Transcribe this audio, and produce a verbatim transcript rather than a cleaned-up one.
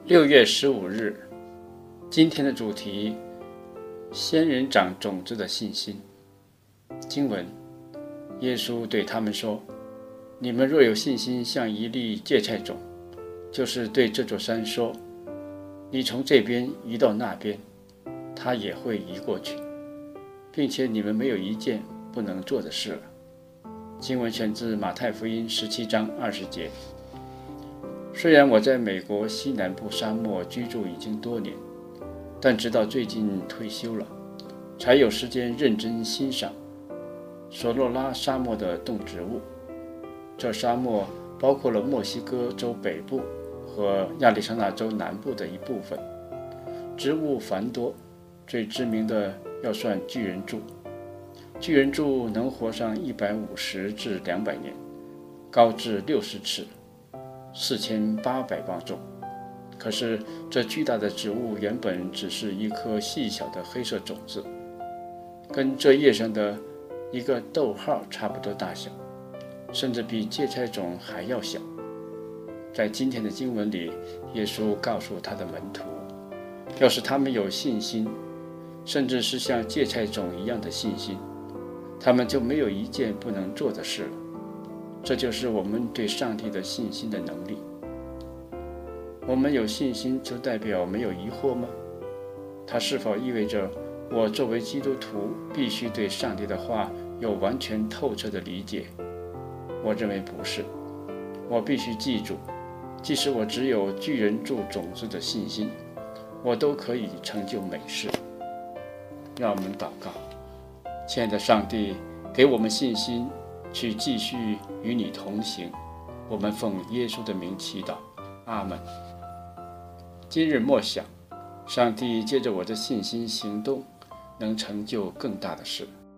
六月十五日，今天的主题：仙人掌种子的信心。经文：耶稣对他们说：“你们若有信心，像一粒芥菜种，就是对这座山说：你从这边移到那边，它也会移过去，并且你们没有一件不能做的事了。”经文选自马太福音十七章二十节。虽然我在美国西南部沙漠居住已经多年，但直到最近退休了，才有时间认真欣赏索诺拉沙漠的动植物。这沙漠包括了墨西哥州北部和亚利桑那州南部的一部分，植物繁多，最知名的要算巨人柱。巨人柱能活上一百五十至两百年，高至六十尺，四千八百磅重。可是这巨大的植物原本只是一颗细小的黑色种子，跟这叶上的一个逗号差不多大小，甚至比芥菜种还要小。在今天的经文里，耶稣告诉他的门徒，要是他们有信心，甚至是像芥菜种一样的信心，他们就没有一件不能做的事了。这就是我们对上帝的信心的能力。我们有信心就代表没有疑惑吗？它是否意味着我作为基督徒必须对上帝的话有完全透彻的理解？我认为不是。我必须记住，即使我只有巨人柱种子的信心，我都可以成就美事。让我们祷告。亲爱的上帝，给我们信心去继续与你同行。我们奉耶稣的名祈祷，阿们。今日默想，上帝借着我的信心行动，能成就更大的事。